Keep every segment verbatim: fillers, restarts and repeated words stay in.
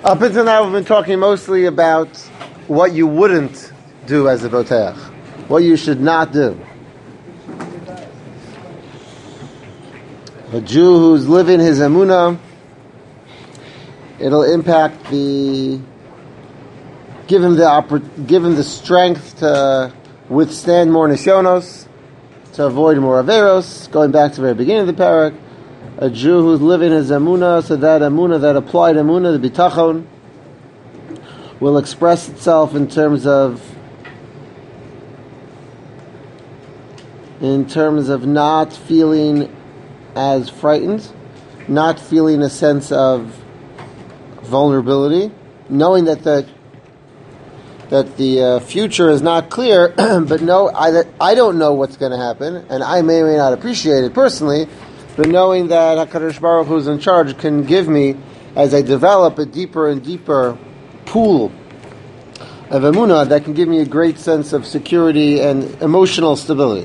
Up until now, we've been talking mostly about what you wouldn't do as a boteach, what you should not do. A Jew who's living his emunah, it'll impact the, give him the oppor- give him the strength to withstand more nisyonos, to avoid more averos. Going back to the very beginning of the parak, a Jew who's living his emunah, so that emunah, that applied emunah, the bitachon, will express itself in terms of in terms of not feeling as frightened, not feeling a sense of vulnerability, knowing that the that the uh, future is not clear, but no, I, I don't know what's going to happen, and I may or may not appreciate it personally, but knowing that HaKadosh Baruch Hu, who's in charge, can give me, as I develop a deeper and deeper pool of emunah, that can give me a great sense of security and emotional stability.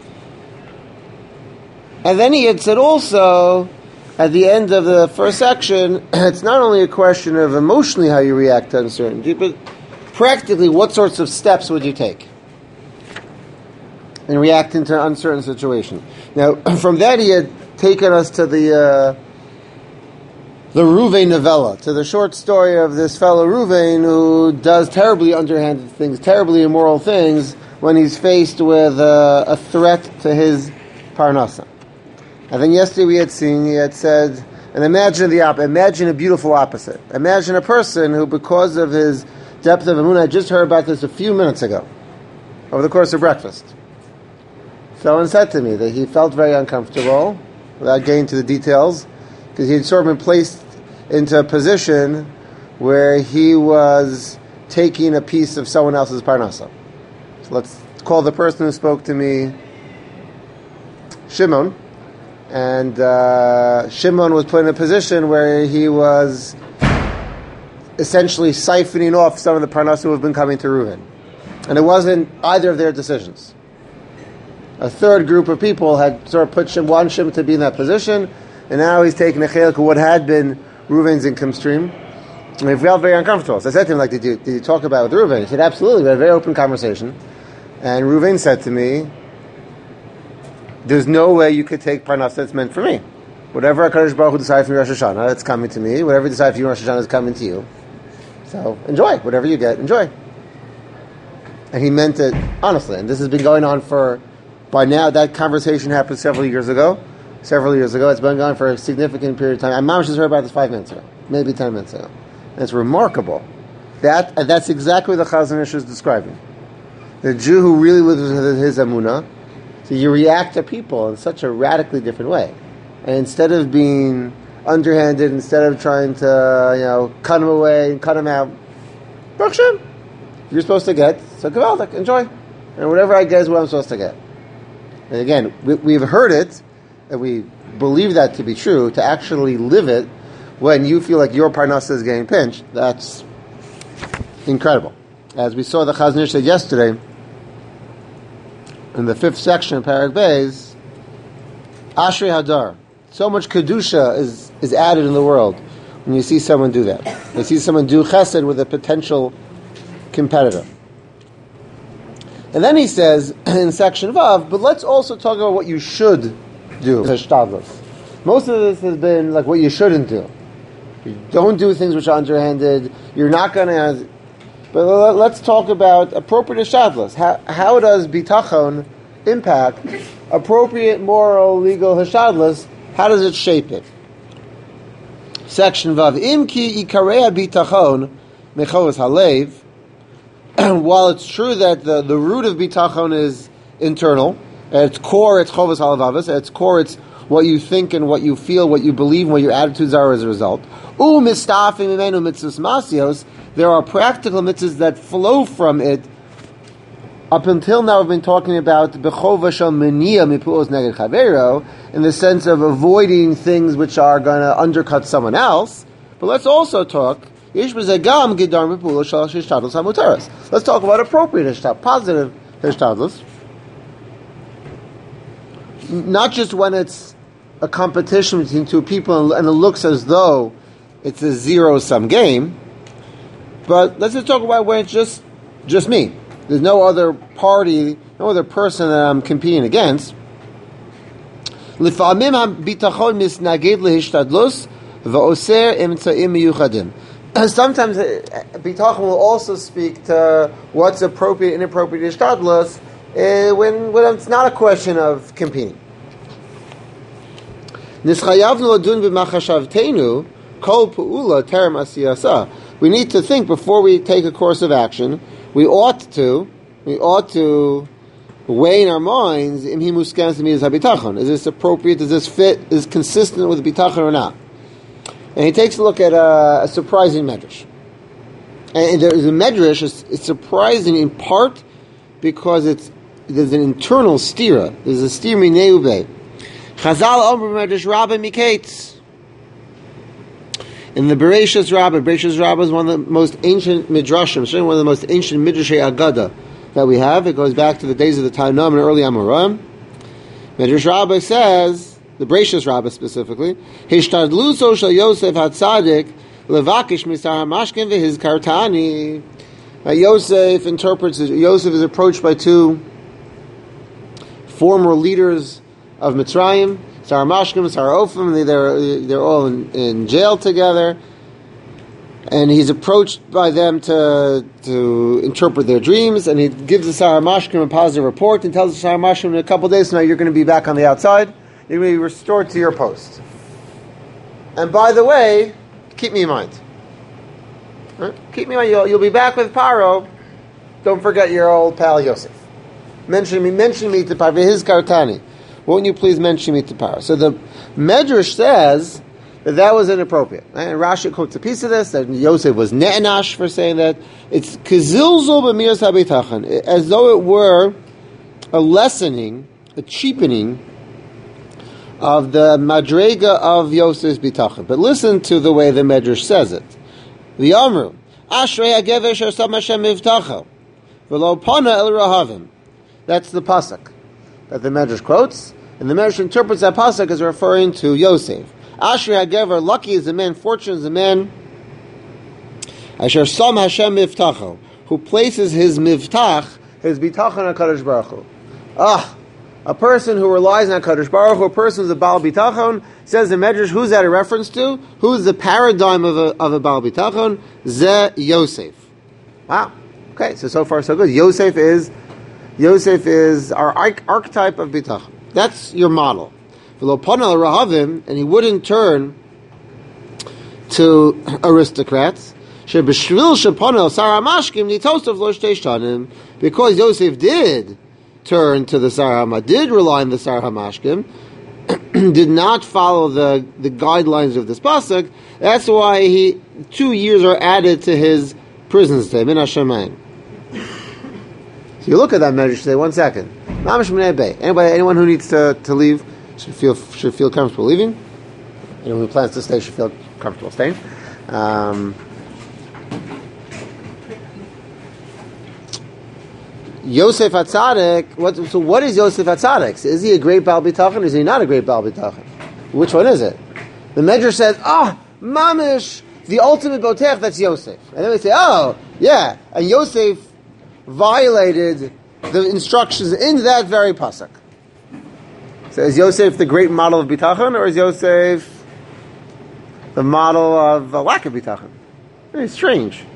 And then he had said also, at the end of the first section, it's not only a question of emotionally how you react to uncertainty, but practically what sorts of steps would you take in reacting to an uncertain situation. Now, from that he had taken us to the uh, the Ruvain novella, to the short story of this fellow Ruvain who does terribly underhanded things, terribly immoral things, when he's faced with uh, a threat to his parnasa. I think yesterday we had seen, he had said, and imagine the op- imagine a beautiful opposite. Imagine a person who, because of his depth of emunah, I just heard about this a few minutes ago, over the course of breakfast. Someone said to me that he felt very uncomfortable, without getting into the details, because he had sort of been placed into a position where he was taking a piece of someone else's parnasa. So let's call the person who spoke to me Shimon. And uh, Shimon was put in a position where he was essentially siphoning off some of the parnasa who have been coming to Reuven. And it wasn't either of their decisions. A third group of people had sort of put Shim, one Shimon to be in that position, and now he's taking a chelik of what had been Reuven's income stream. And he felt very uncomfortable. So I said to him, like, did you, did you talk about it with Reuven? He said, absolutely. We had a very open conversation. And Reuven said to me, there's no way you could take parnasa that's meant for me. Whatever HaKadosh Baruch Hu decides for Rosh Hashanah, it's coming to me. Whatever you decide for you Rosh Hashanah is coming to you. So enjoy. Whatever you get, enjoy. And he meant it honestly. And this has been going on for, by now, that conversation happened several years ago. Several years ago. It's been going for a significant period of time. My mom just heard about this five minutes ago. Maybe ten minutes ago. And it's remarkable. That and that's exactly what the Chazon Ish is describing. The Jew who really lives with his emunah. So you react to people in such a radically different way. And instead of being underhanded, instead of trying to, you know, cut them away and cut them out, Baruch Shem, you're supposed to get, so Gavaldik, enjoy. And whatever I get is what I'm supposed to get. And again, we, we've heard it, and we believe that to be true. To actually live it when you feel like your parnasa is getting pinched, that's incredible. As we saw the Chazon Ish said yesterday, in the fifth section of Parak Beis, Ashrei Hadar. So much Kedusha is, is added in the world when you see someone do that. You see someone do chesed with a potential competitor. And then he says, in section Vav, but let's also talk about what you should do. Most of this has been like what you shouldn't do. You don't do things which are underhanded. You're not going to... But let's talk about appropriate hishtadlus. How, how does bitachon impact appropriate moral, legal hishtadlus? How does it shape it? Section Vav. Im ki ikarei bitachon mechovas halev. While it's true that the, the root of bitachon is internal, at its core it's chovas halavavas, at its core it's what you think and what you feel, what you believe, and what your attitudes are as a result. U mistafim imenu mitzvos masios. There are practical mitzvahs that flow from it. Up until now, we've been talking about bechova shel meniya mipuos neged chavero, in the sense of avoiding things which are going to undercut someone else. But let's also talk. Let's talk about appropriate hishtadlus, positive hishtadlus. Not just when it's a competition between two people and it looks as though it's a zero-sum game. But let's just talk about when it's just just me. There's no other party, no other person that I'm competing against. Sometimes bitachon will also speak to what's appropriate, inappropriate ishtadlus uh, when when it's not a question of competing. We need to think before we take a course of action. We ought to, we ought to weigh in our minds, Is this appropriate? Does this fit? Is consistent with bitachon or not? And he takes a look at a, a surprising medrash. And there is a medrash. It's, it's surprising in part because it's there's an internal stira. There's a stir mineube. Chazal Omer medrash Rabbah Miketz. In the Bereshis Rabbah, Bereshis Rabbah is one of the most ancient midrashim, certainly one of the most ancient midrashay Agada that we have. It goes back to the days of the Tanam and early Amoraim. Midrash Rabbah says, the Bereshis Rabbah specifically, Hishtadluso shel Yosef HaTzadik levakish misar hamashkin v'his kartani. Yosef interprets, Yosef is approached by two former leaders of Mitzrayim, Sarah Mashkim, Sarah Ophim, they're, they're all in, in jail together. And he's approached by them to to interpret their dreams, and he gives the Sarah Mashkim a positive report and tells the Sarah Mashkim in a couple of days from now you're going to be back on the outside, you're going to be restored to your post. And by the way, keep me in mind. Right? Keep me in mind, you'll, you'll be back with Paro. Don't forget your old pal Yosef. Mention me, mention me to Paro, his kartani. Won't you please mention me to Paro? So the Medrash says that that was inappropriate. And Rashi quotes a piece of this, that Yosef was ne'enash for saying that. It's kizilzul b'miras habitachon, as though it were a lessening, a cheapening of the madrega of Yosef's bitachon. But listen to the way the Medrash says it. The Amru, Ashrei hagever asher sam Hashem mivtacho, v'lo pana el rahavim. That's the pasuk that the Medrash quotes, and the Medrash interprets that pasuk as referring to Yosef. Ashrei hagever, lucky is the man, fortunate is the man, asher sam Hashem mivtacho, who places his mivtach, his bitachon on HaKadosh Baruch Hu. Ah, a person who relies on HaKadosh Baruch Hu, a person who's a Baal Bitachon, says the Medrash, who's that a reference to? Who's the paradigm of a, of a Baal Bitachon? Ze Yosef. Wow. Okay, so so far so good. Yosef is Yosef is our archetype of Bitachon. That's your model. And he wouldn't turn to aristocrats. Because Yosef did turn to the Sar Hama, did rely on the Sar Hamashkim, did not follow the, the guidelines of this pasuk. That's why he two years are added to his prison stay. Min Hashemayim. So you look at that measure, say one second. Anybody, anyone who needs to, to leave should feel should feel comfortable leaving. Anyone who plans to stay should feel comfortable staying. Um, Yosef HaTzadik, what, so what is Yosef HaTzadik? Is he a great Baal Bitachon or is he not a great Baal Bitachon? Which one is it? The Medrash says, ah, oh, Mamish, the ultimate Botech, that's Yosef. And then we say, oh, yeah, and Yosef violated the instructions in that very pasuk. So is Yosef the great model of Bitachon or is Yosef the model of a lack of Bitachon? Very strange.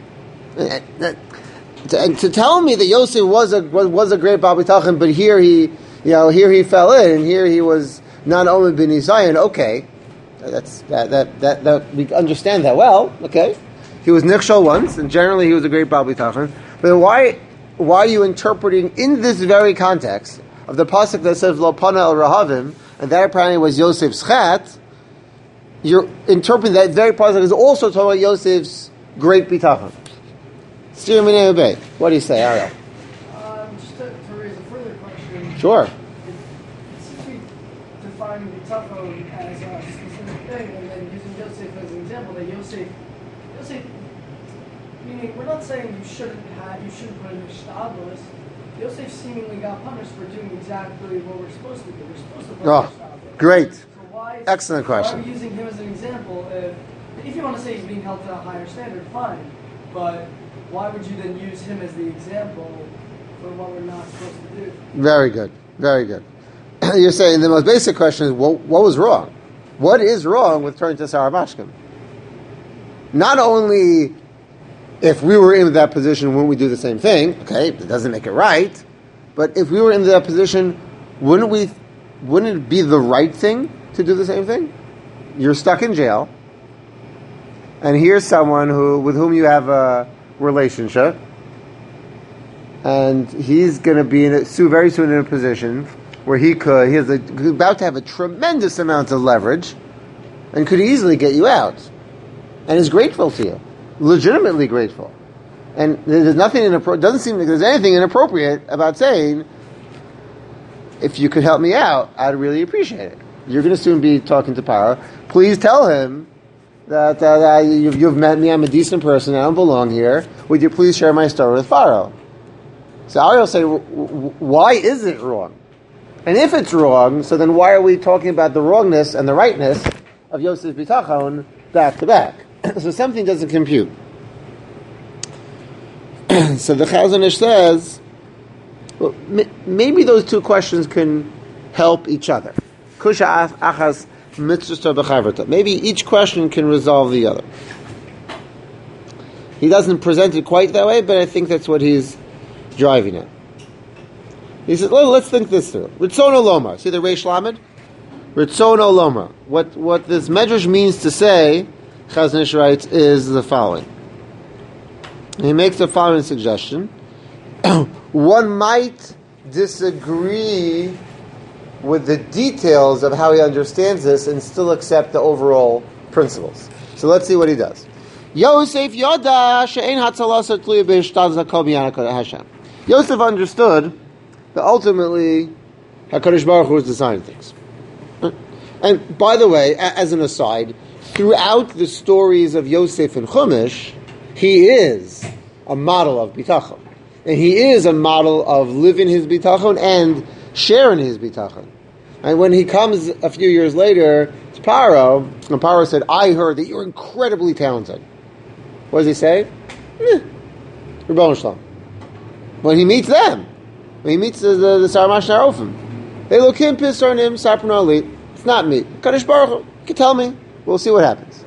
And to tell me that Yosef was a was, was a great Baal Bitachon, but here he, you know, here he fell in, and here he was not only ben Zion. Okay, that's that, that that that we understand that well. Okay, he was nichshol once, and generally he was a great Baal Bitachon. But why why are you interpreting in this very context of the pasuk that says Lo Pana El Rahavim, and that apparently was Yosef's chat? You're interpreting that very pasuk is also talking about Yosef's great Bitachon. What do you say, Ariel? Um, just to, to raise a further question. Sure. It, it seems to be defining the Bitachon as a specific thing, and then using Yosef as an example. That Yosef, Yosef, meaning we're not saying you shouldn't have, you shouldn't put in a shtadlus. Yosef seemingly got punished for doing exactly what we're supposed to do. We're supposed to put oh, in a shtadlus. Great. So why? Excellent question. Why are we using him as an example? If, if you want to say he's being held to a higher standard, fine. but why would you then use him as the example for what we're not supposed to do? Very good. Very good. You're saying the most basic question is, what, what was wrong? What is wrong with turning to Sarabashkim? Not only if we were in that position, wouldn't we do the same thing? Okay, it doesn't make it right. But if we were in that position, wouldn't we? Wouldn't it be the right thing to do the same thing? You're stuck in jail, and here's someone who, with whom you have a relationship, and he's going to be in a, very soon in a position where he could, he is about to have a tremendous amount of leverage, and could easily get you out, and is grateful to you, legitimately grateful, and there's nothing inappropriate. Doesn't seem like there's anything inappropriate about saying, if you could help me out, I'd really appreciate it. You're going to soon be talking to Paro. Please tell him that, uh, that you've, you've met me. I'm a decent person. I don't belong here. Would you please share my story with Paro? So Ari will say, why is it wrong? And if it's wrong, so then why are we talking about the wrongness and the rightness of Yosef Bitachon back to back? So something doesn't compute. So the Chazon Ish says, well, maybe those two questions can help each other. Maybe each question can resolve the other. He doesn't present it quite that way, but I think that's what he's driving at. He says, well, let's think this through. Ritzono Loma. See the Reish Lamed? Ritzono Loma. What, what this Medrash means to say, Chazon Ish writes, is the following. He makes the following suggestion. One might disagree with the details of how he understands this and still accept the overall principles. So let's see what he does. Yosef Yoda she'ein hatzalasa tluya b'hishtadlus hakol b'yana Hashem. Yosef understood that ultimately HaKadosh Baruch Hu was designing things. And by the way, as an aside, throughout the stories of Yosef and Chumash, he is a model of bitachon. And he is a model of living his bitachon and sharing his bitachon. And when he comes a few years later to Paro, and Paro said, I heard that you're incredibly talented. What does he say? Eh, Rebbeinu Shalom. When he meets them, when he meets the, the, the Saramash Narofim, they look him, piss on him, Sapron Ali. It's not me. Kadosh Baruch Hu, you can tell me. We'll see what happens.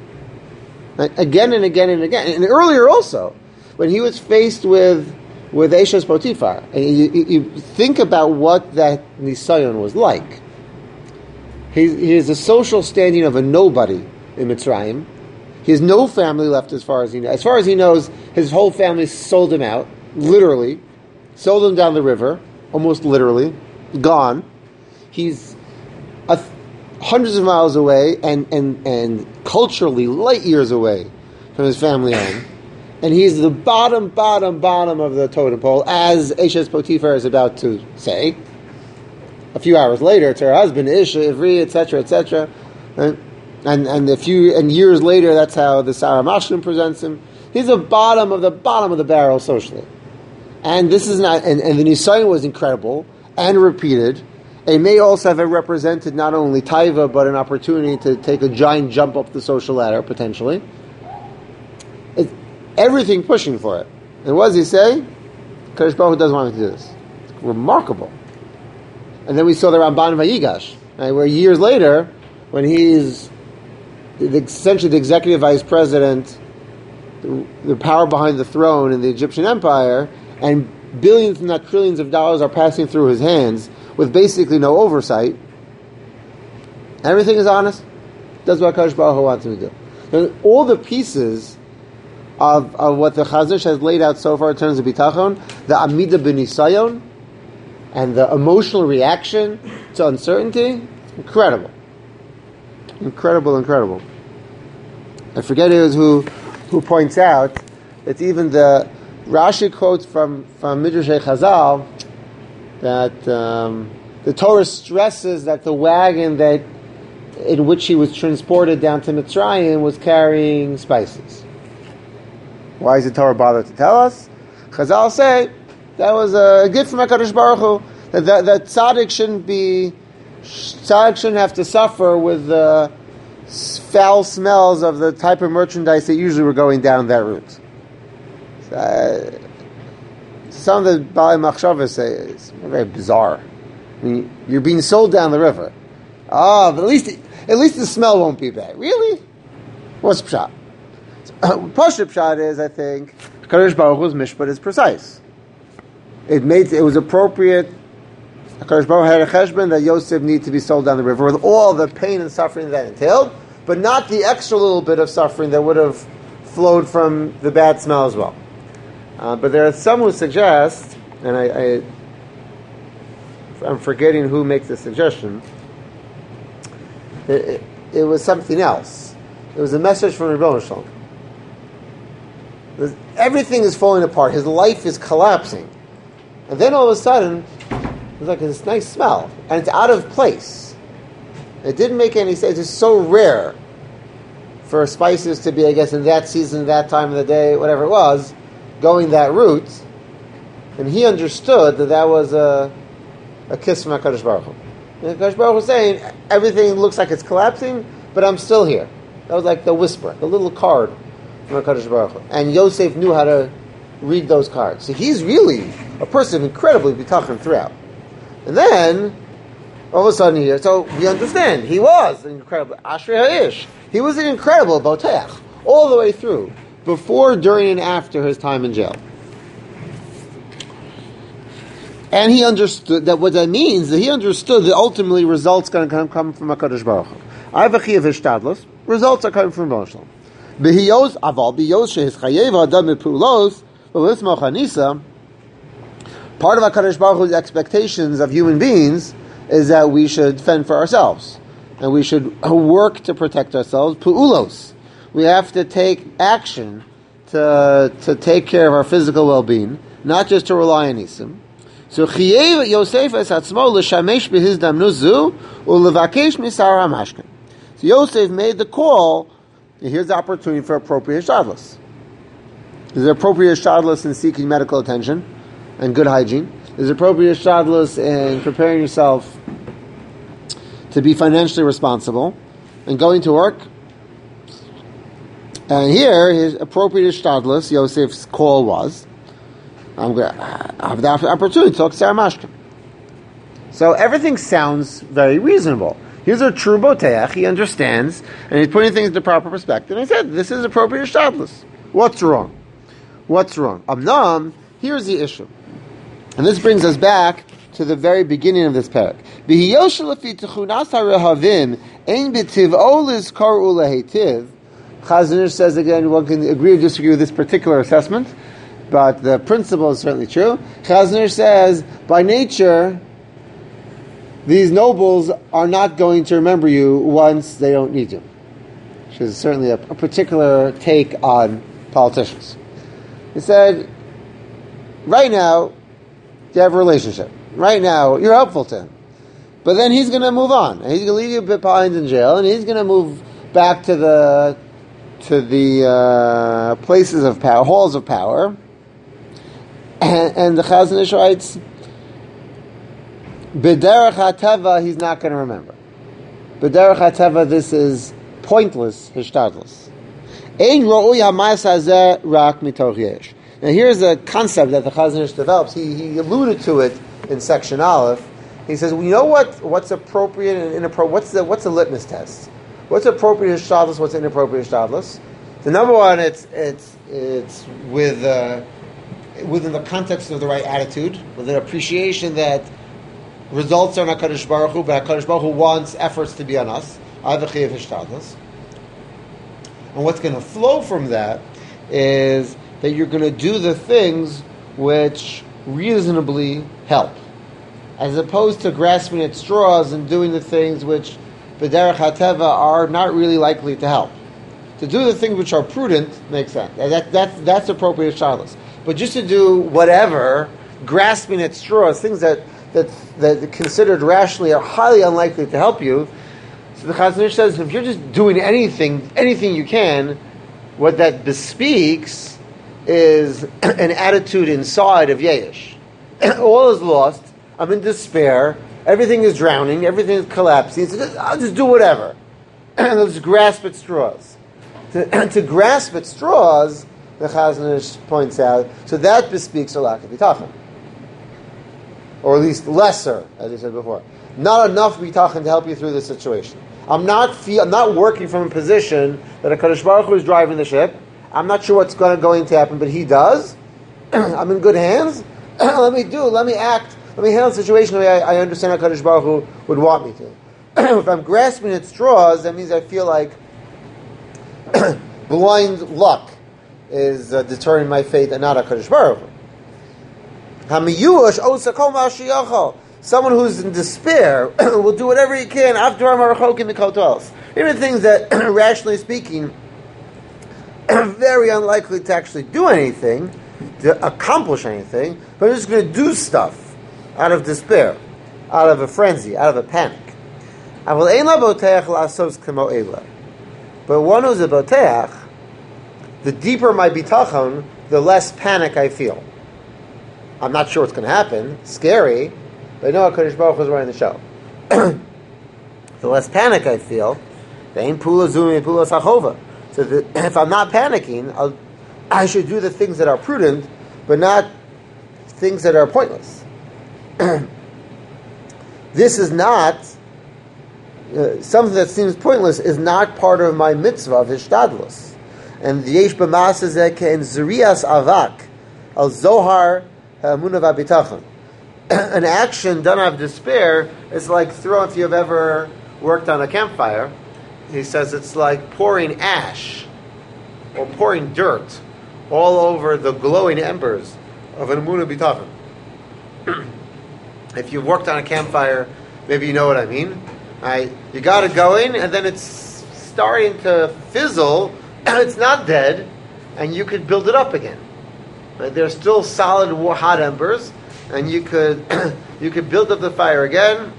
Again and again and again. And earlier also, when he was faced with with Eshes Potiphar, and you, you, you think about what that Nisayon was like. He, he is a social standing of a nobody in Mitzrayim. He has no family left as far as he knows. As far as he knows, his whole family sold him out, literally. Sold him down the river, almost literally. Gone. He's a, hundreds of miles away and, and, and culturally light years away from his family home. And he's the bottom, bottom, bottom of the totem pole, as Eshes Potiphar is about to say. A few hours later, to her husband, Ish, Ivri, et cetera, et cetera. And, and, and a few and years later, that's how the Sarah Mashlim presents him. He's the bottom of the bottom of the barrel socially. And this is not, and, and the Nisayon was incredible and repeated. It may also have represented not only Taiva, but an opportunity to take a giant jump up the social ladder, potentially. It's everything pushing for it. And what does he say? Kadosh Baruch Hu doesn't want me to do this. It's remarkable. And then we saw the Ramban Vayigash, right, where years later, when he's the, essentially the executive vice president, the, the power behind the throne in the Egyptian empire, and billions, if not trillions of dollars are passing through his hands with basically no oversight. Everything is honest. That's what Kadosh Baruch Hu wants him to do. And all the pieces of, of what the Chazon Ish has laid out so far in terms of bitachon, the Amida b'Nisayon, and the emotional reaction to uncertainty, incredible. Incredible, incredible. I forget who is who who points out that even the Rashi quotes from, from Midrashei Chazal that um, the Torah stresses that the wagon that in which he was transported down to Mitzrayim was carrying spices. Why is the Torah bothered to tell us? Chazal say that was a gift from HaKadosh Baruch Hu, that, that, that tzaddik shouldn't be, tzaddik shouldn't have to suffer with the foul smells of the type of merchandise that usually were going down that route. Uh, some of the Baalei Machshavos say it's very bizarre. I mean, you're being sold down the river. Ah, oh, but at least at least the smell won't be bad. Really? What's pshat? Pashup pshat is, I think, Kadosh Baruch Hu's mishpat is precise. It made it was appropriate. Kadosh Baruch Hu had a cheshbon that Yosef needed to be sold down the river with all the pain and suffering that entailed, but not the extra little bit of suffering that would have flowed from the bad smell as well. Uh, but there are some who suggest, and I, I, I'm forgetting who makes the suggestion. It, it, it was something else. It was a message from Rebbe Shalom. Everything is falling apart. His life is collapsing, and then all of a sudden, there's like this nice smell, and it's out of place. It didn't make any sense. It's so rare for spices to be, I guess, in that season, that time of the day, whatever it was, going that route. And he understood that that was a, a kiss from HaKadosh Baruch Hu. And HaKadosh Baruch Hu was saying, everything looks like it's collapsing, but I'm still here. That was like the whisper, the little card from HaKadosh Baruch Hu. And Yosef knew how to read those cards. So he's really a person incredibly bitachon throughout. And then, all of a sudden, he, so we understand, he was an incredible, Ashrei Ha'ish. He was an incredible Boteach, all the way through, before, during, and after his time in jail. And he understood that what that means, that he understood that ultimately results are going to come, come from HaKadosh Baruch Hu. Avachi of Ishtadlos, results are coming from Baruch Hu. Behiyos, aval, biyos, shehiz chayev, adam mipulos, v'lismo chanisa. Part of HaKadosh Baruch Hu's expectations of human beings is that we should fend for ourselves. And we should work to protect ourselves. Pu'ulos. We have to take action to, to take care of our physical well-being, not just to rely on Isim. So, Chiyev Yosef es atzmo l'shamesh b'hizdam nuzu u'levakesh misar hamashkin. So Yosef made the call, and here's the opportunity for appropriate shtadlus. There's appropriate shtadlus in seeking medical attention and good hygiene. There's appropriate shtadlus in preparing yourself to be financially responsible and going to work. And here, his appropriate shtadlus, Yosef's call was, I'm going to have the opportunity to talk to Sarah Mashkin. So everything sounds very reasonable. Here's a true boteach, he understands, and he's putting things into proper perspective. And he said, this is appropriate shtadlus. What's wrong? What's wrong? Amnam, here's the issue. And this brings us back to the very beginning of this parak. Chazon Ish says again, one can agree or disagree with this particular assessment, but the principle is certainly true. Chazon Ish says, by nature, these nobles are not going to remember you once they don't need you. Which is certainly a, a particular take on politicians. He said, right now, you have a relationship. Right now, you're helpful to him. But then he's going to move on. And he's going to leave you a bit behind in jail, and he's going to move back to the to the uh, places of power, halls of power. And, and the Chazon Ish writes, B'derech HaTeva, he's not going to remember. B'derech HaTeva, this is pointless, hishtadlus. Ein ro'ui ha'ma'as hazeh rak mitoch yesh. Now here's a concept that the Chazon Ish develops. He, he alluded to it in section Aleph. He says, well, you know what? What's appropriate and inappropriate? What's the what's the litmus test? What's appropriate hishtadlus? What's inappropriate hishtadlus? The number one, it's it's it's with uh, within the context of the right attitude, with an appreciation that results are not HaKadosh Baruch Hu, but HaKadosh Baruch Hu wants efforts to be on us. Avachi of hishtadlus. And what's going to flow from that is that you're going to do the things which reasonably help, as opposed to grasping at straws and doing the things which, b'derech hateva, are not really likely to help. To do the things which are prudent makes sense. That, that, that's appropriate shtadlus. But just to do whatever, grasping at straws, things that, that, that considered rationally are highly unlikely to help you. So the Chazon Ish says, if you're just doing anything, anything you can, what that bespeaks is an attitude inside of Yesh. All is lost. I'm in despair. Everything is drowning. Everything is collapsing. So just, I'll just do whatever. And I'll just grasp at straws. To, to grasp at straws, the the Chazon Ish points out. So that bespeaks a lack of bitachon, or at least lesser, as I said before. Not enough bitachon to help you through the situation. I'm not feel, I'm not working from a position that a Kadosh Baruch Hu is driving the ship. I'm not sure what's going to, going to happen, but He does. I'm in good hands. Let me do. Let me act. Let me handle the situation the way I, I understand how Kadosh Baruch Hu would want me to. If I'm grasping at straws, that means I feel like blind luck is uh, determining my fate and not a Kadosh Baruch Hu. Hamiyush osakol ma'ashiyachol. Someone who's in despair will do whatever he can after Amarachokim Mikotos. Even things that, rationally speaking, are very unlikely to actually do anything, to accomplish anything, but are just going to do stuff out of despair, out of a frenzy, out of a panic. But one who's a boteach, the deeper my bitachon, the less panic I feel. I'm not sure what's going to happen. Scary. But I know HaKadosh Baruch Hu is running the show. The less panic I feel, the pula zumi pula sachova. So that if I'm not panicking, I'll, I should do the things that are prudent, but not things that are pointless. This is not uh, something that seems pointless. Is not part of my mitzvah of hishtadlus. And the yesh b'maseh kein zrias avak al zohar ha'amunah v'abitachon. An action done out of despair is like throwing, if you've ever worked on a campfire, he says it's like pouring ash or pouring dirt all over the glowing embers of an emunah bitachon. If you've worked on a campfire, maybe you know what I mean. I, you got it going, and then it's starting to fizzle, and it's not dead, and you could build it up again. Right? There's still solid hot embers, and you could you could build up the fire again,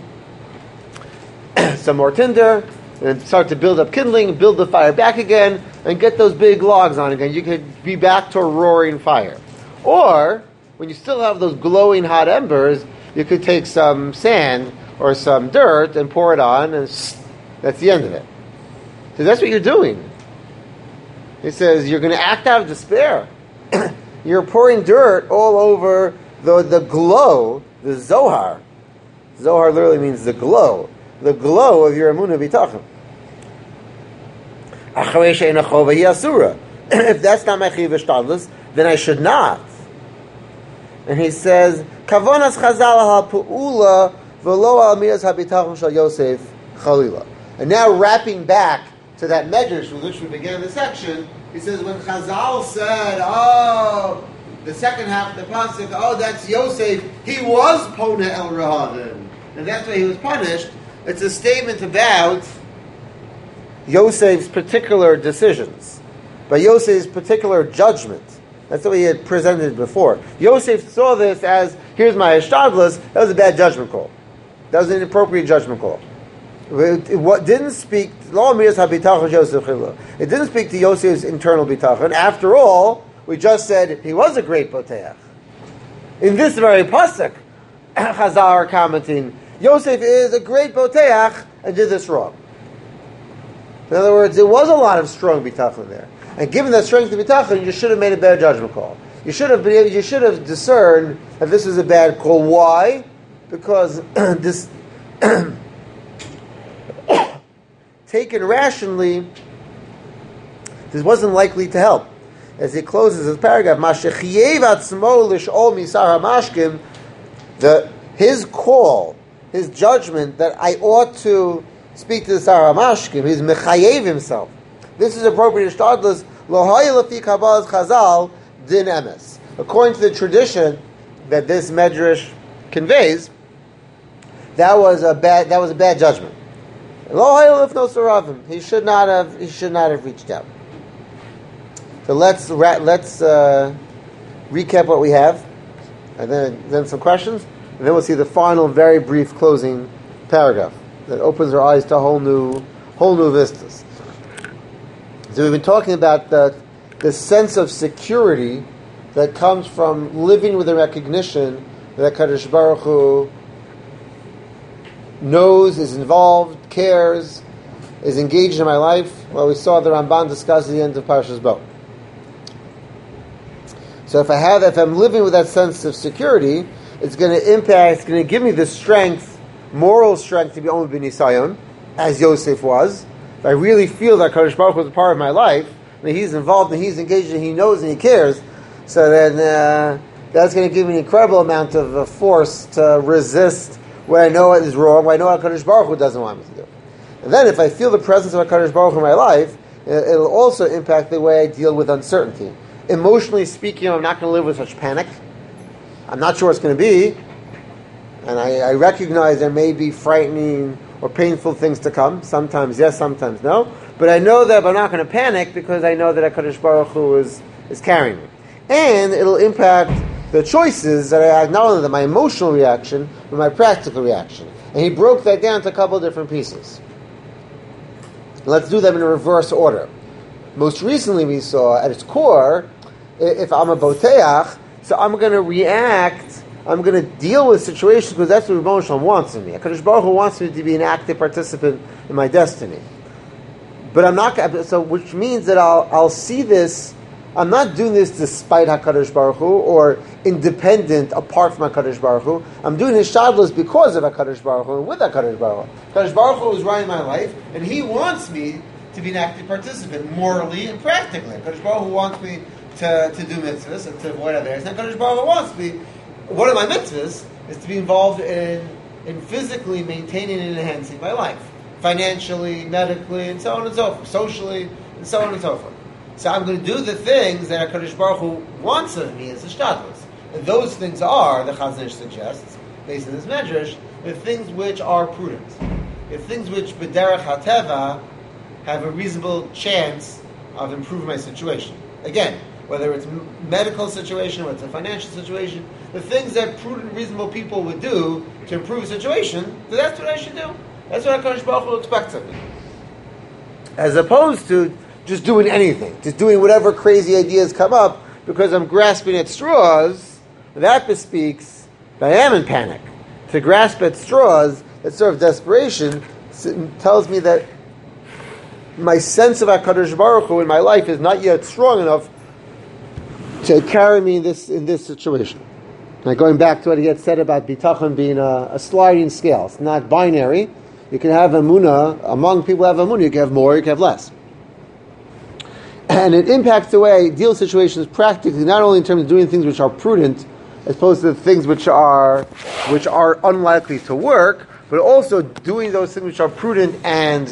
some more tinder, and start to build up kindling, build the fire back again, and get those big logs on again. You could be back to a roaring fire. Or, when you still have those glowing hot embers, you could take some sand or some dirt and pour it on, and that's the end of it. So that's what you're doing. He says, you're going to act out of despair. You're pouring dirt all over the, the glow, the Zohar. Zohar literally means the glow. The glow of your emunah bitachon. If that's not my chiv v'shtadlus, then I should not. And he says, Kavonas chazal ha'pu'ula v'lo al miras ha'bitachon shel Yosef chalila. And now wrapping back to that medrash with which we began the section, he says, when Chazal said, oh, the second half of the pasuk, oh, that's Yosef, he was Pona El Rahavim, and that's why he was punished. It's a statement about Yosef's particular decisions, but Yosef's particular judgment. That's what he had presented before. Yosef saw this as, here's my ishtadlus, that was a bad judgment call. That was an inappropriate judgment call. It, it didn't speak. It didn't speak to Yosef's internal bitachon. After all, we just said he was a great boteach. In this very pasuk, Chazal are commenting, Yosef is a great boteach and did this wrong. In other words, there was a lot of strong bitachon there, and given that strength of bitachon, you should have made a better judgment call. You should have been. You should have discerned that this was a bad call. Why? Because this. Taken rationally, this wasn't likely to help. As he closes his paragraph, the his call, his judgment that I ought to speak to the Sar HaMashkim, he's mechayev himself. This is appropriate ishtadlus lo fi kabbalas chazal din emes. According to the tradition that this medrash conveys, that was a bad that was a bad judgment. He should not have. He should not have reached out. So let's let's uh, recap what we have, and then then some questions, and then we'll see the final, very brief closing paragraph that opens our eyes to whole new whole new vistas. So we've been talking about the the sense of security that comes from living with the recognition that Kadosh Baruch Hu knows, is involved, cares, is engaged in my life. Well, we saw the Ramban discuss at the end of Parshas Bo. So if I have, if I'm living with that sense of security, it's going to impact, it's going to give me the strength, moral strength to be only b'nisayon, as Yosef was. If I really feel that Kadosh Baruch Hu is a part of my life, and he's involved and he's engaged and he knows and he cares, so then uh, that's going to give me an incredible amount of uh, force to resist what I know is wrong, what I know what Kadosh Baruch Hu doesn't want me to do. And then if I feel the presence of Kadosh Baruch Hu in my life, it'll also impact the way I deal with uncertainty. Emotionally speaking, I'm not going to live with such panic. I'm not sure what's going to be, and I, I recognize there may be frightening or painful things to come. Sometimes yes, sometimes no. But I know that I'm not going to panic because I know that HaKadosh Baruch Hu is, is carrying me. And it'll impact the choices that I have, not only my emotional reaction, but my practical reaction. And he broke that down to a couple of different pieces. Let's do them in a reverse order. Most recently we saw, at its core, if I'm a boteach, so I'm going to react, I'm going to deal with situations because that's what Rebbeinu Shalom wants in me. HaKadosh Baruch Hu wants me to be an active participant in my destiny. But I'm not, so which means that I'll I'll see this, I'm not doing this despite HaKadosh Baruch Hu or independent, apart from HaKadosh Baruch Hu. I'm doing his shadlos because of HaKadosh Baruch Hu and with HaKadosh Baruch Hu. HaKadosh Baruch Hu is running my life, and he wants me to be an active participant, morally and practically. HaKadosh Baruch Hu wants me to, to do mitzvahs and to avoid others. And HaKadosh Baruch Hu wants me, one of my mitzvahs is to be involved in, in physically maintaining and enhancing my life. Financially, medically, and so on and so forth. Socially, and so on and so forth. So I'm going to do the things that HaKadosh Baruch Hu wants of me as a shtadlus. And those things are, the Chazon Ish suggests, based on this medrash, the things which are prudent. The things which, b'derech hateva, have a reasonable chance of improving my situation. Again, whether it's a medical situation, whether it's a financial situation, the things that prudent, reasonable people would do to improve a situation, that's what I should do. That's what HaKadosh Baruch Hu expects of me. As opposed to just doing anything, just doing whatever crazy ideas come up because I'm grasping at straws, that bespeaks that I am in panic. To grasp at straws, that sort of desperation, tells me that my sense of HaKadosh Baruch Hu in my life is not yet strong enough to carry me in this in this situation. Now, going back to what he had said about bitachon being a, a sliding scale, it's not binary. You can have emunah, among people who have emunah, you can have more, you can have less. And it impacts the way I deal with situations practically, not only in terms of doing things which are prudent, as opposed to the things which are which are unlikely to work, but also doing those things which are prudent and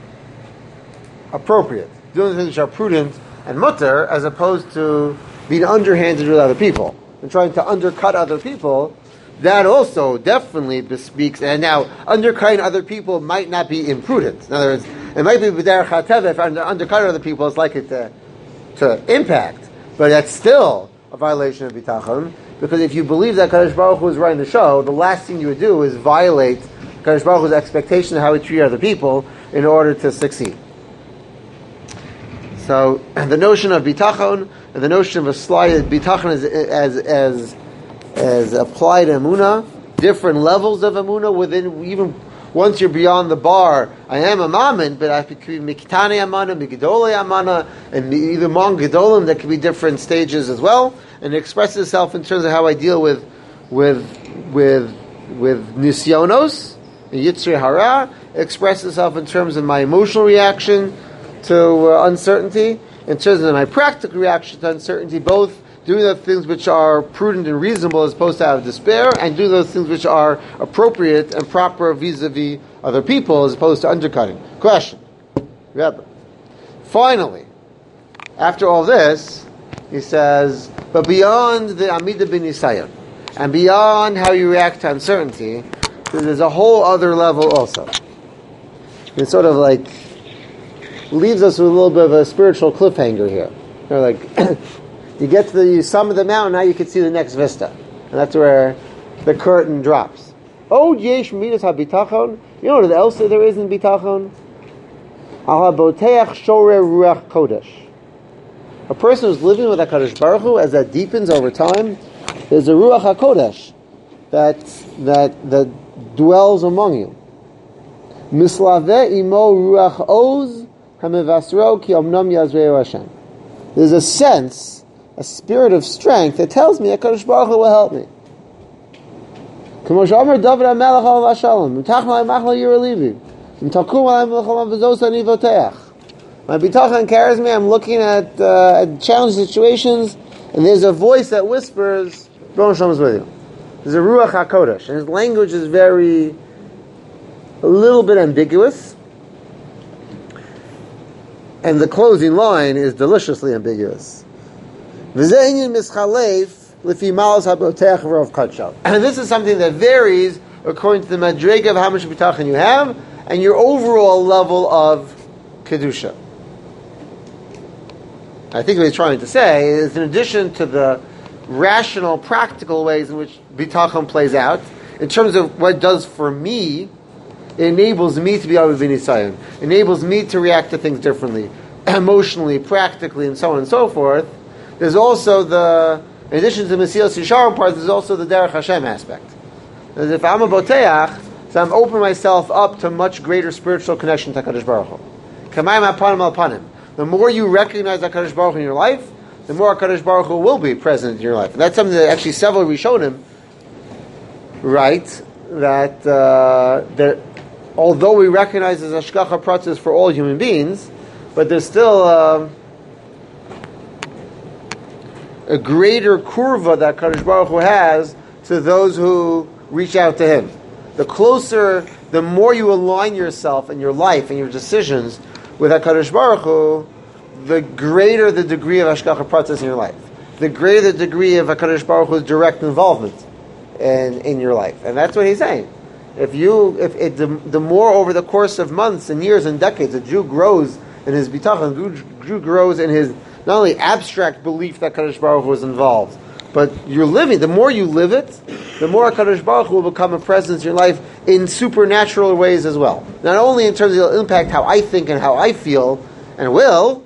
appropriate. Doing the things which are prudent and mutter, as opposed to being underhanded with other people and trying to undercut other people. That also definitely bespeaks, and now undercutting other people might not be imprudent. In other words, it might be b'derech hateva. If under, undercutting other people, it's likely to to impact, but that's still a violation of bitachon, because if you believe that Kadosh Baruch Hu is running the show, the last thing you would do is violate Kadosh Baruch Hu's expectation of how we treat other people in order to succeed. So the notion of bitachon and the notion of a slide bitachon as as as as applied emunah, different levels of emunah within, even once you're beyond the bar, I am a mammon, but I could be mikitane amana, mikidole amana, and either among gedolim, there could be different stages as well, and it expresses itself in terms of how I deal with with with with nisyonos, yitzri hara, it expresses itself in terms of my emotional reaction to uh, uncertainty, in terms of my practical reaction to uncertainty, both doing the things which are prudent and reasonable as opposed to out of despair, and do those things which are appropriate and proper vis-a-vis other people as opposed to undercutting. Question. Rebbe. Finally, after all this, he says, but beyond the Amida bin Yisayim, and beyond how you react to uncertainty, there's a whole other level also. It sort of like leaves us with a little bit of a spiritual cliffhanger here. They're like, you get to the summit of the mountain, now you can see the next vista. And that's where the curtain drops. Oh, yesh midas habitachon. You know what else there is in bitachon? Al haboteach shore ruach kodesh. A person who's living with HaKadosh Baruch Hu, as that deepens over time, there's a ruach hakodesh that that that dwells among you. Mislave imo ruach oz hamevasro ki omnom yazreu Hashem. There's a sense a spirit of strength that tells me HaKadosh Baruch Hu will help me. K'mo she'omer David HaMelech alav hashalom, M'tach malay machal yiralivi, M'takum alay melecham v'zos ani voteach. My bitachon carries me. I'm looking at, uh, at challenging situations, and there's a voice that whispers, Baruch Shalom is with you. There's a Ruach HaKodesh, and his language is very, a little bit ambiguous, and the closing line is deliciously ambiguous. V'ze'inyin mischalef l'fi malos haboteach v'rov kachal. And this is something that varies according to the madrega of how much bitachon you have, and your overall level of kedusha. I think what he's trying to say is, in addition to the rational, practical ways in which bitachon plays out, in terms of what it does for me, it enables me to be able to be nisayon, enables me to react to things differently, emotionally, practically, and so on and so forth. There's also the, in addition to the Mesilas Yesharim part, there's also the Derech Hashem aspect. As if I'm a boteach, so I'm opening myself up to much greater spiritual connection to HaKadosh Baruch Hu. Kamayim apanim al panim. The more you recognize HaKadosh Baruch Hu in your life, the more HaKadosh Baruch Hu will be present in your life. And that's something that actually several Rishonim write, that, uh, that although we recognize as Hashgacha Pratis for all human beings, but there's still uh, a greater kurva that HaKadosh Baruch Hu has to those who reach out to Him. The closer, the more you align yourself and your life and your decisions with HaKadosh Baruch Hu, the greater the degree of Hashgacha Pratis in your life. The greater the degree of HaKadosh Baruch Hu's direct involvement in, in your life. And that's what he's saying. If you, if it, the, the more over the course of months and years and decades, a Jew grows in his bitachon, a Jew grows in his not only abstract belief that HaKadosh Baruch Hu is involved, but you're living, the more you live it, the more HaKadosh Baruch Hu will become a presence in your life in supernatural ways as well. Not only in terms of it'll impact how I think and how I feel, and will,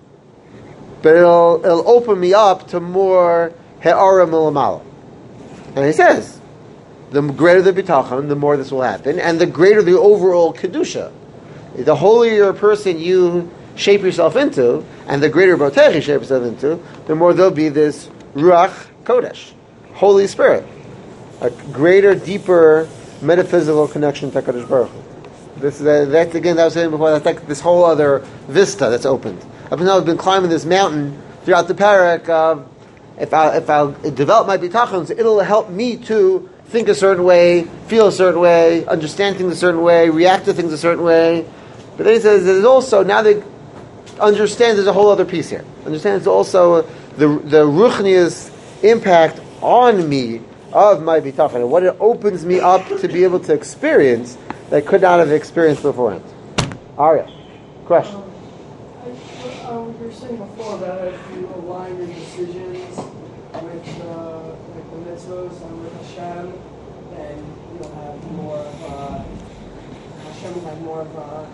but it'll, it'll open me up to more he'ara milamala. And he says, the greater the bitachon, the more this will happen, and the greater the overall kedusha. The holier person you shape yourself into, and the greater botech you shape yourself into, the more there'll be this Ruach Kodesh, Holy Spirit, a greater, deeper metaphysical connection to HaKadosh Baruch Hu. This is a, that's again, that I was saying before, that's like this whole other vista that's opened. Up until I've been climbing this mountain throughout the parak of, if I if I develop my bitachon, it'll help me to think a certain way, feel a certain way, understand things a certain way, react to things a certain way. But then he says there's also, now they understand there's a whole other piece here. Understand there's also the the ruchnius impact on me of my bitachon, and what it opens me up to be able to experience that I could not have experienced beforehand. Arya, question? Um, I, um, you were saying before that if you align your decisions with, uh, with the mitzvahs and with Hashem, then you'll have more of a, Hashem will have more of a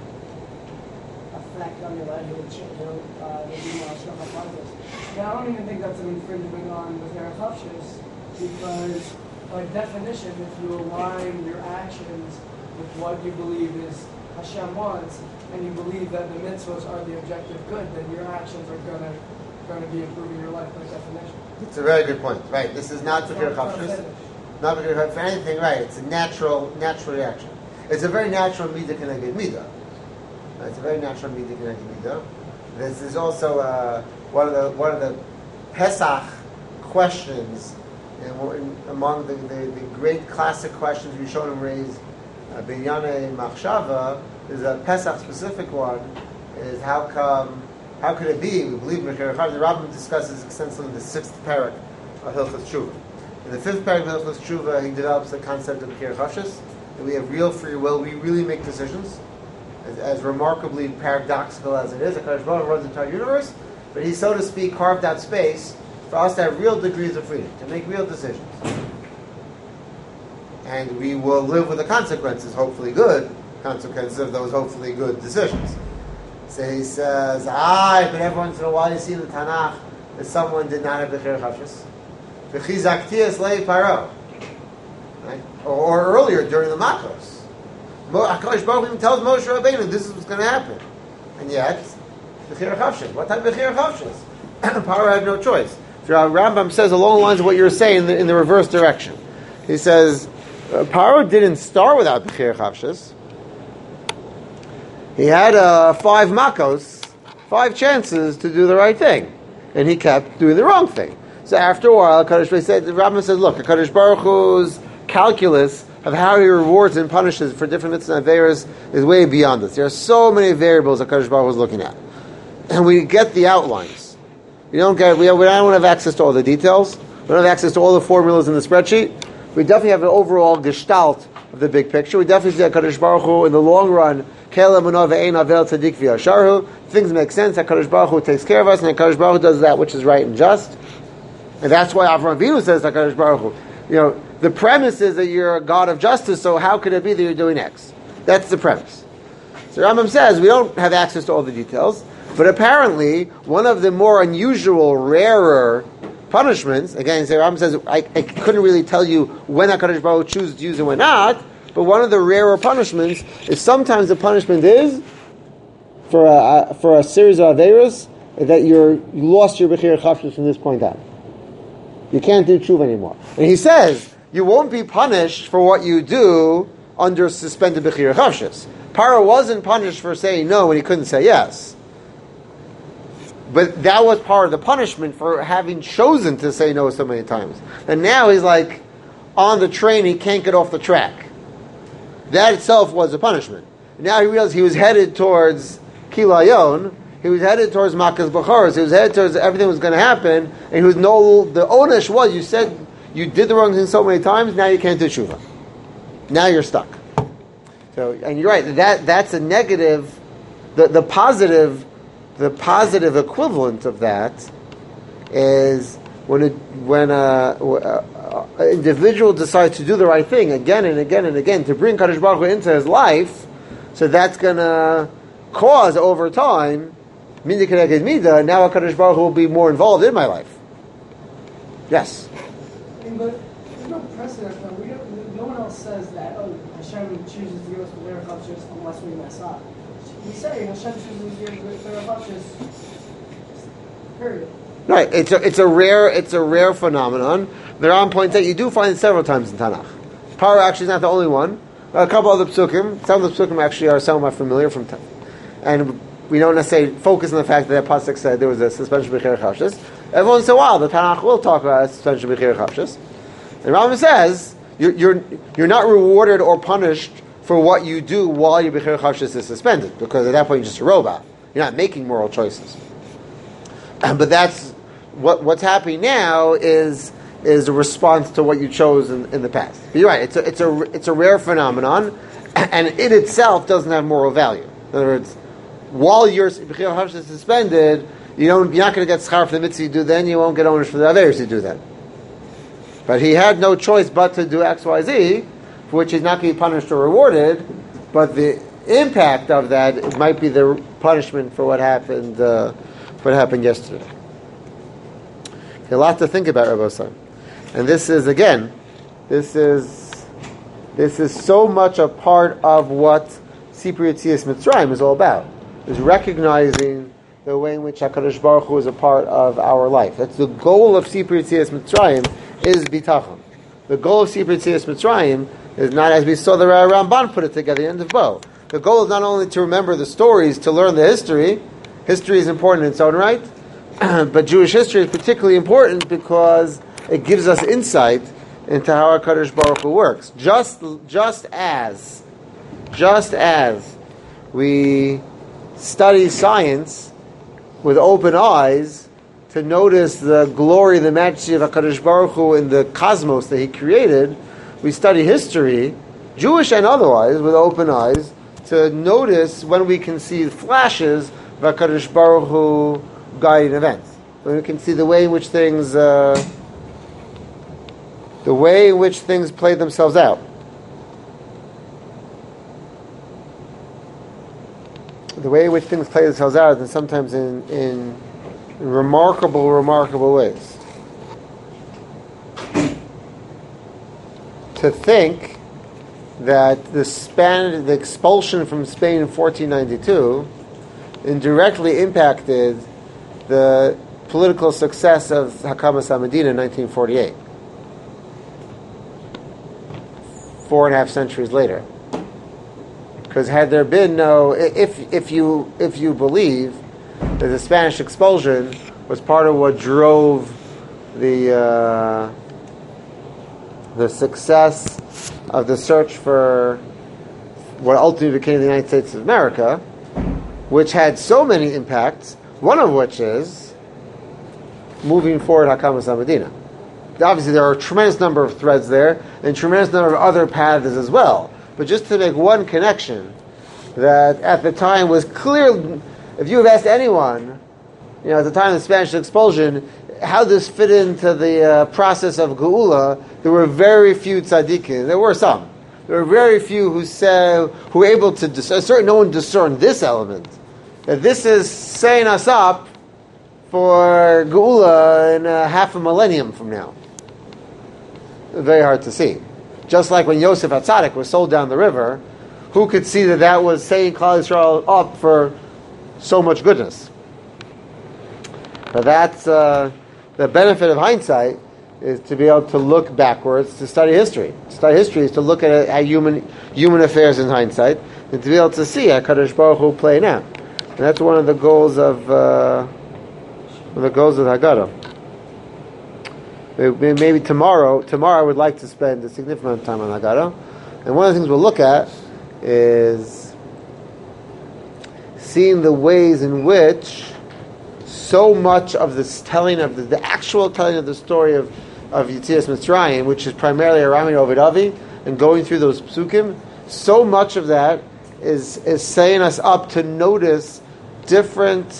effect on your life. Which, you know, uh, the Hashem. Now, I don't even think that's an infringement on the Derech Hafshis, because by definition, if you align your actions with what you believe is Hashem wants, and you believe that the mitzvahs are the objective good, then your actions are going to going to be improving your life by definition. It's a very good point. Right. This is not for Derech not for anything. Right. It's a natural natural reaction. It's a very natural midah connected midah. It's a very natural midah connected midah. This is also uh, one of the one of the Pesach questions. And among the, the, the great classic questions Rishonim raised, uh, Binyane Machshava, is a Pesach specific one, is how come, how could it be, we believe Mechir Chav, the Rambam discusses extensively in the sixth parak of Hilchos Tshuva. In the fifth parak of Hilchos Tshuva, he develops the concept of Bechira Chafshis, that we have real free will, we really make decisions, as, as remarkably paradoxical as it is. HaKadosh Baruch Hu runs the entire universe, but he, so to speak, carved out space for us to have real degrees of freedom, to make real decisions. And we will live with the consequences, hopefully good, consequences of those hopefully good decisions. So he says, ah, but every once in a while you see in the Tanakh that someone did not have Bechira Chafshis. V'chizaktias lei paro. Right? Or, or earlier, during the Makos. HaKadosh Baruch Hu even tells Moshe Rabbeinu, this is what's going to happen. And yet, Bechira Chafshis. What type of Bechira Chafshis? Paro had no choice. So Rambam says along the lines of what you're saying in the, in the reverse direction. He says, uh, Paro didn't start without Bechir Chavshis. He had uh, five makos, five chances to do the right thing. And he kept doing the wrong thing. So after a while, Kadosh Baruch Hu said, Rambam says, look, the Kadosh Baruch Hu's calculus of how he rewards and punishes for different mitzvahs and averos is way beyond us. There are so many variables that Kadosh Baruch Hu is looking at. And we get the outlines. We don't get, we, we don't have access to all the details. We don't have access to all the formulas in the spreadsheet. We definitely have an overall gestalt of the big picture. We definitely see that Kadosh Baruch Hu in the long run, things make sense, that Kadosh Baruch Hu takes care of us, and that Kadosh Baruch Hu does that which is right and just. And that's why Avraham Avinu says that Kadosh Baruch Hu, you know, the premise is that you're a God of justice, so how could it be that you're doing X? That's the premise. So Rambam says we don't have access to all the details, but apparently one of the more unusual, rarer punishments, again, so Rambam says, I, I couldn't really tell you when HaKadosh Baruch Hu chooses to use and when not, but one of the rarer punishments is sometimes the punishment is for a, for a series of averos that you're, you lost your Bechir Chavshis from this point on. You can't do tshuva anymore. And he says, you won't be punished for what you do under suspended Bechir Chavshis. Paro wasn't punished for saying no when he couldn't say yes. But that was part of the punishment for having chosen to say no so many times. And now he's like on the train, he can't get off the track. That itself was a punishment. Now he realized he was headed towards Kilayon, he was headed towards Makas Bachoros, he was headed towards everything was going to happen, and he was no, the onesh was, you said you did the wrong thing so many times, now you can't do tshuva. Now you're stuck. So, and you're right, that that's a negative, the, the positive The positive equivalent of that is when it, when a, an individual decides to do the right thing again and again and again to bring Kadosh Baruch Hu into his life, so that's going to cause over time Mida Keneged Mida. Now Kadosh Baruch Hu will be more involved in my life. Yes. But there's no precedent. No, we don't, no one else says that. Oh, Hashem chooses to give us the Bechir Chavshis unless we mess up. We say Hashem chooses to give Bechir Chavshis. Period. Right. It's a it's a rare it's a rare phenomenon. The Ram points out you do find it several times in Tanakh. Paro actually is not the only one. A couple other psukim. Some of the psukim actually are somewhat familiar from Tanakh, and we don't necessarily focus on the fact that that pasuk said there was a suspension of Bechir Chavshis. Every once in a while, the Tanakh will talk about a suspension of Bechir Chavshis. And Rambam says you're, you're you're not rewarded or punished for what you do while your Bechir Chavshis is suspended, because at that point you're just a robot. You're not making moral choices. Um, but that's what what's happening now is is a response to what you chose in, in the past. But you're right. It's a it's a it's a rare phenomenon, and it itself doesn't have moral value. In other words, while your Bechir Chavshis is suspended, you don't you're not going to get schar for the mitzvah you do then. You won't get owners for the others you do then. But he had no choice but to do X, Y, Z, for which he's not going to be punished or rewarded. But the impact of that might be the punishment for what happened. Uh, what happened yesterday. A lot to think about, Rabbi Son. And this is again, this is this is so much a part of what Sipur Yetzias Mitzrayim is all about. Is recognizing the way in which HaKadosh Baruch Hu is a part of our life. That's the goal of Sipur Yetzias Mitzrayim is bitachon. The goal of Sipur Yetzias Mitzrayim is not, as we saw the Ramban put it together, the end of Bo. The goal is not only to remember the stories, to learn the history. History is important in its own right, but Jewish history is particularly important because it gives us insight into how our Kadosh Baruch Hu works. Just, just as, just as we study science with open eyes to notice the glory, the majesty of HaKadosh Baruch Hu in the cosmos that He created, we study history, Jewish and otherwise, with open eyes to notice when we can see flashes of HaKadosh Baruch Hu guiding events. When we can see the way in which things, uh, the way in which things play themselves out. The way in which things play themselves out, and sometimes in, in, in remarkable, remarkable ways. To think that the Span, the expulsion from Spain in fourteen ninety-two indirectly impacted the political success of Hakamas HaMedina in nineteen forty-eight. Four and a half centuries later. Because had there been no, if if you if you believe that the Spanish expulsion was part of what drove the uh, the success of the search for what ultimately became the United States of America, which had so many impacts, one of which is moving forward Hakamas HaMedina. Obviously, there are a tremendous number of threads there, and a tremendous number of other paths as well. But just to make one connection, that at the time was clear, if you have asked anyone, you know, at the time of the Spanish expulsion, how this fit into the uh, process of Geula, there were very few tzaddikim. There were some. There were very few who said, who were able to discern, certainly no one discerned this element, that this is setting us up for Geula in uh, half a millennium from now. Very hard to see. Just like when Yosef HaTzadik was sold down the river, who could see that that was setting Klal Yisrael up for so much goodness? But that's uh, the benefit of hindsight, is to be able to look backwards, to study history. To study history is to look at, it, at human human affairs in hindsight, and to be able to see how Kadosh Baruch Hu playing out. And that's one of the goals of uh, one of the goals of Haggadah. Maybe tomorrow, tomorrow I would like to spend a significant amount of time on Haggadah. And one of the things we'll look at is seeing the ways in which so much of this telling of the, the actual telling of the story of, of Yetzias Mitzrayim, which is primarily Arami Ovid Avi, and going through those psukim, so much of that is, is setting us up to notice different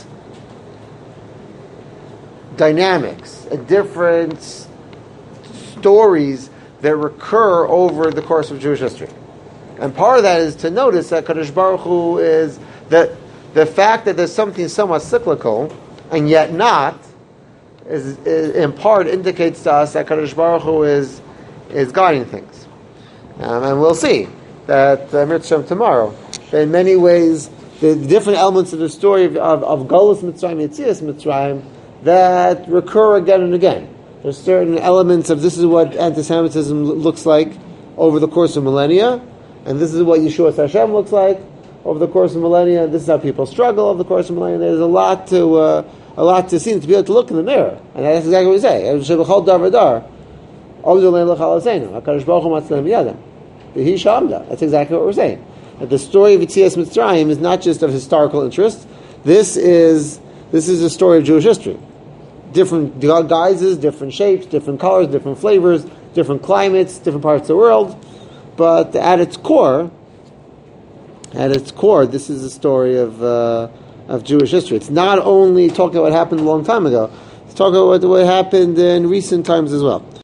dynamics and different stories that recur over the course of Jewish history. And part of that is to notice that Kadosh Baruch Hu is that the fact that there's something somewhat cyclical and yet not is, is in part indicates to us that Kadosh Baruch Hu is is guiding things. Um, and we'll see that uh, Mitzvah tomorrow. In many ways, the different elements of the story of, of, of Golus Mitzrayim, Yetzias Mitzrayim, that recur again and again. There's certain elements of this is what anti-Semitism looks like over the course of millennia, and this is what Yeshua Hashem looks like over the course of millennia. This is how people struggle over the course of millennia. There's a lot to uh, a lot to see, and to be able to look in the mirror, and that's exactly what we say. That's exactly what we're saying. That the story of Yetzias Mitzrayim is not just of historical interest. This is this is a story of Jewish history. Different guises, different shapes, different colors, different flavors, different climates, different parts of the world. But at its core, at its core, this is a story of uh, of Jewish history. It's not only talking about what happened a long time ago. It's talking about what happened in recent times as well.